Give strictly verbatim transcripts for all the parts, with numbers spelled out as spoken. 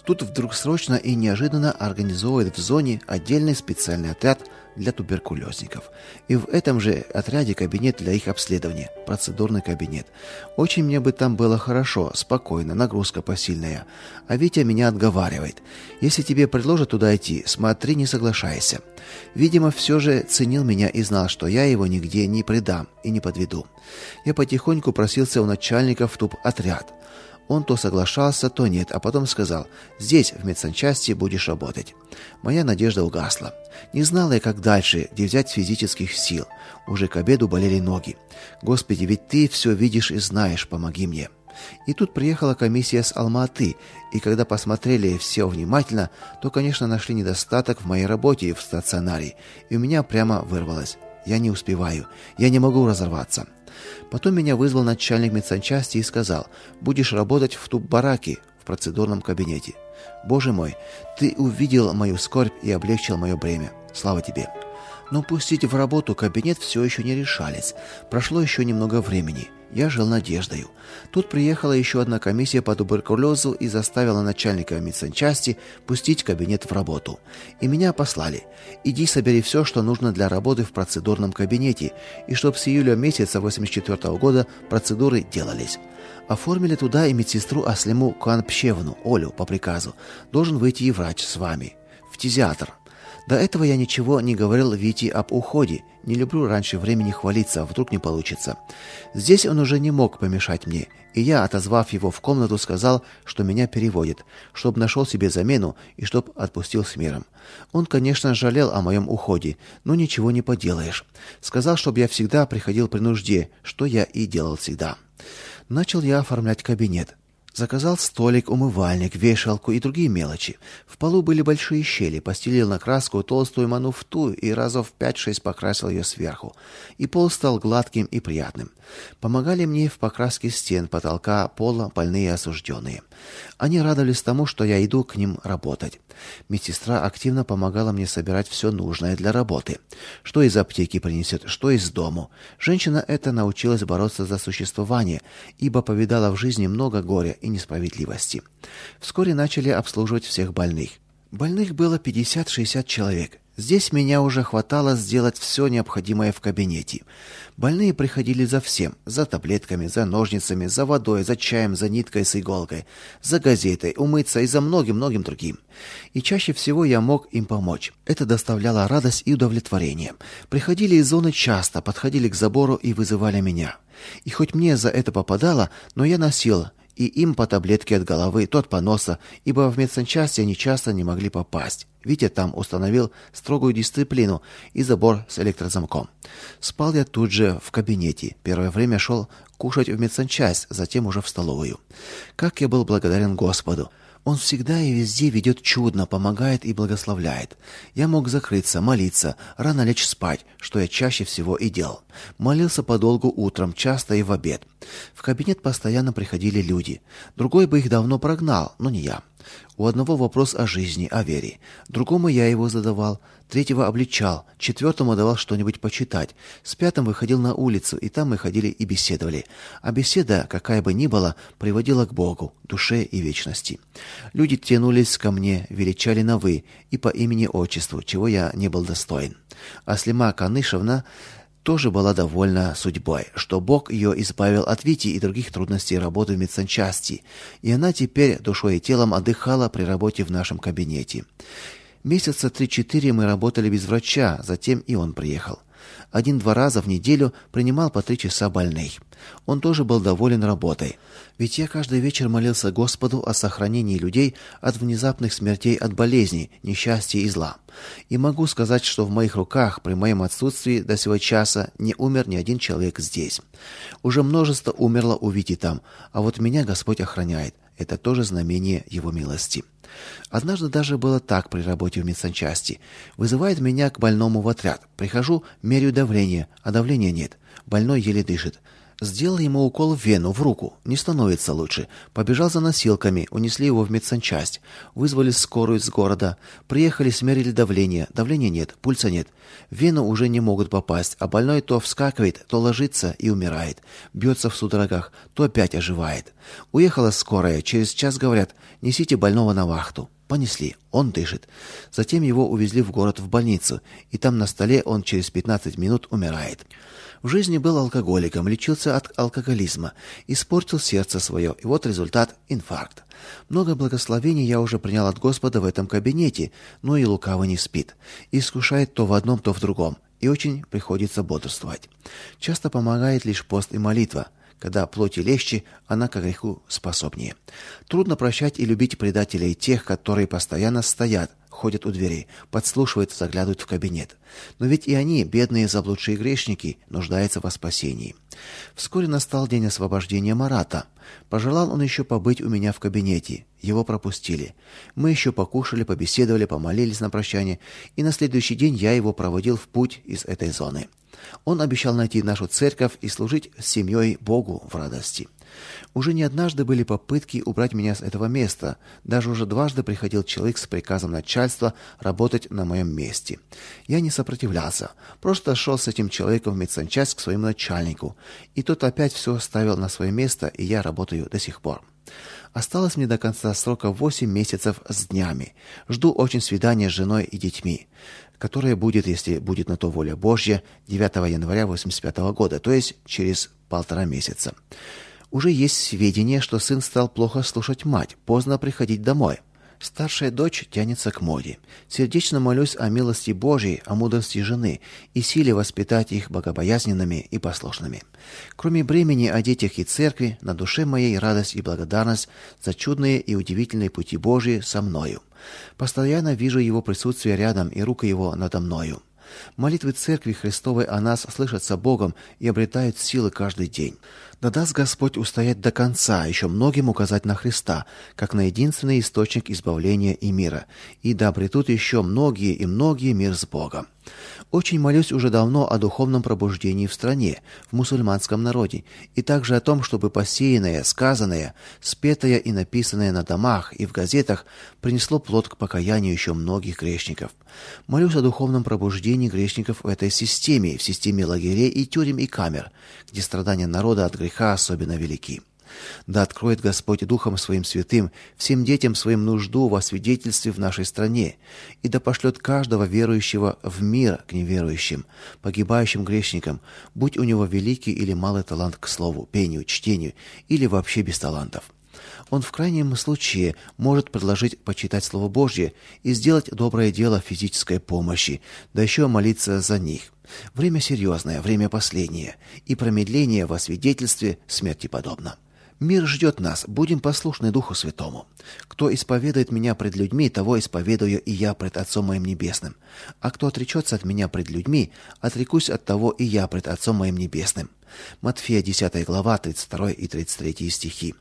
Тут вдруг срочно и неожиданно организовывают в зоне отдельный специальный отряд для туберкулезников. И в этом же отряде кабинет для их обследования, процедурный кабинет. Очень мне бы там было хорошо, спокойно, нагрузка посильная. А Витя меня отговаривает. Если тебе предложат туда идти, смотри, не соглашайся. Видимо, все же ценил меня и знал, что я его нигде не предам и не подведу. Я потихоньку просился у начальника в туб-отряд. Он то соглашался, то нет, а потом сказал: «Здесь, в медсанчасти, будешь работать». Моя надежда угасла. Не знала я, как дальше, где взять физических сил. Уже к обеду болели ноги. Господи, ведь ты все видишь и знаешь, помоги мне. И тут приехала комиссия с Алма-Аты, и когда посмотрели все внимательно, то, конечно, нашли недостаток в моей работе в стационаре, и у меня прямо вырвалось: я не успеваю, я не могу разорваться. Потом меня вызвал начальник медсанчасти и сказал: «Будешь работать в туб-бараке, в процедурном кабинете». Боже мой, ты увидел мою скорбь и облегчил мое бремя. Слава тебе. Но пустить в работу кабинет все еще не решались. Прошло еще немного времени. Я жил надеждою. Тут приехала еще одна комиссия по туберкулезу и заставила начальника медсанчасти пустить кабинет в работу. И меня послали: иди собери все, что нужно для работы в процедурном кабинете, и чтоб с июля месяца восемьдесят четвёртого года процедуры делались. Оформили туда и медсестру Аслиму Куанпщевну, Олю, по приказу. Должен выйти и врач с вами. Фтизиатр. До этого я ничего не говорил Вите об уходе. Не люблю раньше времени хвалиться, вдруг не получится. Здесь он уже не мог помешать мне, и я, отозвав его в комнату, сказал, что меня переводят, чтоб нашел себе замену и чтоб отпустил с миром. Он, конечно, жалел о моем уходе, но ничего не поделаешь. Сказал, чтоб я всегда приходил при нужде, что я и делал всегда. Начал я оформлять кабинет. Заказал столик, умывальник, вешалку и другие мелочи. В полу были большие щели, постелил на краску толстую мануфту и разов пять-шесть покрасил ее сверху. И пол стал гладким и приятным. Помогали мне в покраске стен, потолка, пола больные осужденные. Они радовались тому, что я иду к ним работать. Медсестра активно помогала мне собирать все нужное для работы. Что из аптеки принесет, что из дому. Женщина эта научилась бороться за существование, ибо повидала в жизни много горя и несправедливости. Вскоре начали обслуживать всех больных. Больных было пятьдесят-шестьдесят человек. Здесь меня уже хватало сделать все необходимое в кабинете. Больные приходили за всем: за таблетками, за ножницами, за водой, за чаем, за ниткой с иголкой, за газетой, умыться и за многим-многим другим. И чаще всего я мог им помочь. Это доставляло радость и удовлетворение. Приходили из зоны часто, подходили к забору и вызывали меня. И хоть мне за это попадало, но я носил и им по таблетке от головы, то от поноса, ибо в медсанчасти они часто не могли попасть. Витя там установил строгую дисциплину и забор с электрозамком. Спал я тут же в кабинете. Первое время шел кушать в медсанчасть, затем уже в столовую. Как я был благодарен Господу. Он всегда и везде ведет чудно, помогает и благословляет. Я мог закрыться, молиться, рано лечь спать, что я чаще всего и делал. Молился подолгу утром, часто и в обед. В кабинет постоянно приходили люди. Другой бы их давно прогнал, но не я. У одного вопрос о жизни, о вере. Другому я его задавал, третьего обличал, четвертому давал что-нибудь почитать. С пятым выходил на улицу, и там мы ходили и беседовали. А беседа, какая бы ни была, приводила к Богу, душе и вечности. Люди тянулись ко мне, величали на «вы» и по имени-отчеству, чего я не был достоин. Аслима Канышевна тоже была довольна судьбой, что Бог ее избавил от Вити и других трудностей работы в медсанчасти, и она теперь душой и телом отдыхала при работе в нашем кабинете. Месяца три-четыре мы работали без врача, затем и он приехал. Один-два раза в неделю принимал по три часа больных. Он тоже был доволен работой. Ведь я каждый вечер молился Господу о сохранении людей от внезапных смертей от болезней, несчастья и зла. И могу сказать, что в моих руках при моем отсутствии до сего часа не умер ни один человек здесь. Уже множество умерло у Вити там, а вот меня Господь охраняет. Это тоже знамение Его милости. Однажды даже было так при работе в медсанчасти. Вызывает меня к больному в отряд. Прихожу, меряю давление, а давления нет. Больной еле дышит. Сделал ему укол в вену, в руку. Не становится лучше. Побежал за носилками, унесли его в медсанчасть. Вызвали скорую из города. Приехали, смерили давление. Давления нет, пульса нет. В вену уже не могут попасть, а больной то вскакивает, то ложится и умирает. Бьется в судорогах, то опять оживает. Уехала скорая. Через час говорят: несите больного на вахту. Понесли. Он дышит. Затем его увезли в город в больницу, и там на столе он через пятнадцать минут умирает. В жизни был алкоголиком, лечился от алкоголизма, испортил сердце свое, и вот результат – инфаркт. Много благословений я уже принял от Господа в этом кабинете, но и лукавый не спит. Искушает то в одном, то в другом, и очень приходится бодрствовать. Часто помогает лишь пост и молитва. Когда плоти легче, она к греху способнее. Трудно прощать и любить предателей, тех, которые постоянно стоят, ходят у дверей, подслушивают, заглядывают в кабинет. Но ведь и они, бедные заблудшие грешники, нуждаются во спасении. Вскоре настал день освобождения Марата. Пожелал он еще побыть у меня в кабинете. Его пропустили. Мы еще покушали, побеседовали, помолились на прощание, и на следующий день я его проводил в путь из этой зоны. Он обещал найти нашу церковь и служить с семьей Богу в радости. Уже не однажды были попытки убрать меня с этого места. Даже уже дважды приходил человек с приказом начальства работать на моем месте. Я не сопротивлялся. Просто шел с этим человеком в медсанчасть к своему начальнику. И тот опять все ставил на свое место, и я работаю до сих пор. Осталось мне до конца срока восемь месяцев с днями. Жду очень свидания с женой и детьми, которое будет, если будет на то воля Божья, девятого января восемьдесят пятого года, то есть через полтора месяца. Уже есть сведения, что сын стал плохо слушать мать, поздно приходить домой. Старшая дочь тянется к моде. Сердечно молюсь о милости Божьей, о мудрости жены и силе воспитать их богобоязненными и послушными. Кроме бремени о детях и церкви, на душе моей радость и благодарность за чудные и удивительные пути Божьи со мною. Постоянно вижу его присутствие рядом и рука его надо мною. Молитвы Церкви Христовой о нас слышатся Богом и обретают силы каждый день. Да даст Господь устоять до конца, еще многим указать на Христа, как на единственный источник избавления и мира, и да обретут еще многие и многие мир с Богом. Очень молюсь уже давно о духовном пробуждении в стране, в мусульманском народе, и также о том, чтобы посеянное, сказанное, спетое и написанное на домах и в газетах принесло плод к покаянию еще многих грешников. Молюсь о духовном пробуждении грешников в этой системе, в системе лагерей и тюрем и камер, где страдания народа от греха особенно велики. Да откроет Господь Духом Своим Святым всем детям своим нужду во свидетельстве в нашей стране, и да пошлет каждого верующего в мир к неверующим, погибающим грешникам, будь у него великий или малый талант к слову, пению, чтению или вообще без талантов. Он в крайнем случае может предложить почитать Слово Божье и сделать доброе дело физической помощи, да еще молиться за них. Время серьезное, время последнее, и промедление во свидетельстве смерти подобно. Мир ждет нас, будем послушны Духу Святому. Кто исповедует меня пред людьми, того исповедую и я пред Отцом моим Небесным. А кто отречется от меня пред людьми, отрекусь от того и я пред Отцом моим Небесным. Матфея десятая глава, тридцать второй и тридцать третий стихи.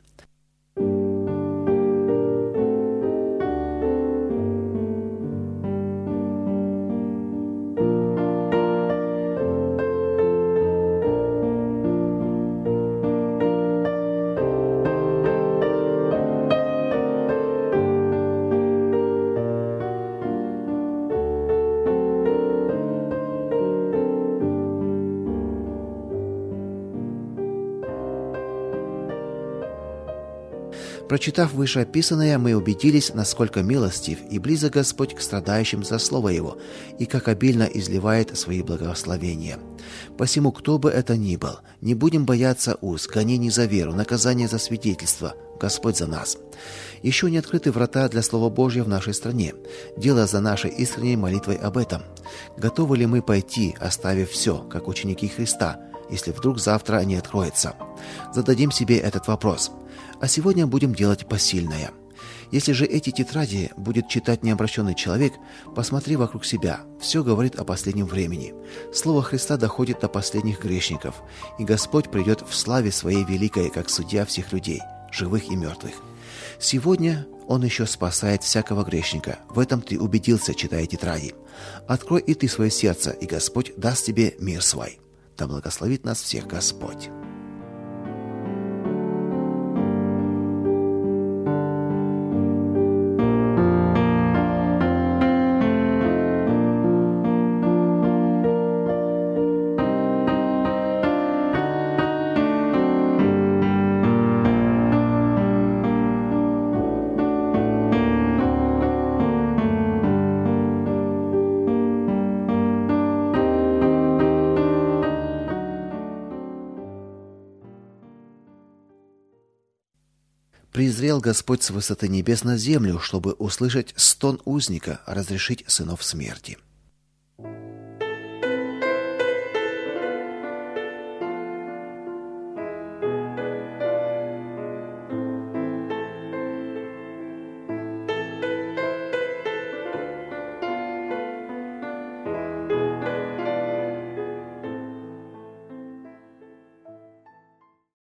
Прочитав вышеописанное, мы убедились, насколько милостив и близок Господь к страдающим за Слово Его, и как обильно изливает свои благословения. Посему, кто бы это ни был, не будем бояться уз, гонений за веру, наказания за свидетельство. Господь за нас. Еще не открыты врата для Слова Божьего в нашей стране. Дело за нашей искренней молитвой об этом. Готовы ли мы пойти, оставив все, как ученики Христа, если вдруг завтра не откроется? Зададим себе этот вопрос. А сегодня будем делать посильное. Если же эти тетради будет читать необращенный человек, посмотри вокруг себя. Все говорит о последнем времени. Слово Христа доходит до последних грешников, и Господь придет в славе Своей великой, как судья всех людей, живых и мертвых. Сегодня Он еще спасает всякого грешника. В этом ты убедился, читая тетради. Открой и ты свое сердце, и Господь даст тебе мир свой. Да благословит нас всех Господь. созрел Господь с высоты небес на землю, чтобы услышать стон узника, разрешить сынов смерти».